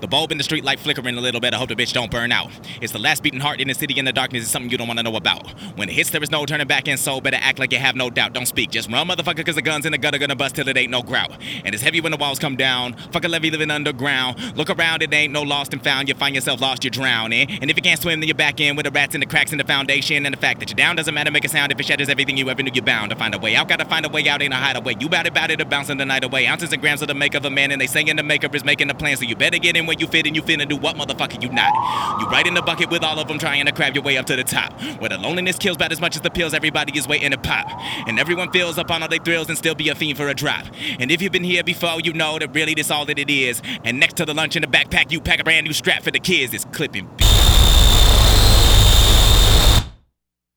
The bulb in the street light flickering a little bit, I hope the bitch don't burn out. It's the last beating heart in the city, and the darkness is something you don't want to know about. When it hits, there is no turning back, and so better act like you have no doubt. Don't speak, just run, motherfucker, cause the guns in the gutter gonna bust till it ain't no grout. And it's heavy when the walls come down, fuck a levee living underground. Look around, it ain't no lost and found, you find yourself lost, you're drowning. And if you can't swim, then you're back in with the rats and the cracks in the foundation. And the fact that you're down doesn't matter, make a sound if it shatters everything you ever knew you're bound to find a way out. Gotta find a way out, ain't a hideaway. You bout it, or bouncing the night away. Ounces and grams of the make of a man, and they saying the maker is making the plan, so you better get in where you fit, and you finna do what, motherfucker, you not. You right in the bucket with all of them trying to crab your way up to the top, where the loneliness kills about as much as the pills everybody is waiting to pop. And everyone feels up on all their thrills and still be a fiend for a drop. And if you've been here before, you know that really this all that it is. And next to the lunch in the backpack, you pack a brand new strap for the kids. It's clipping.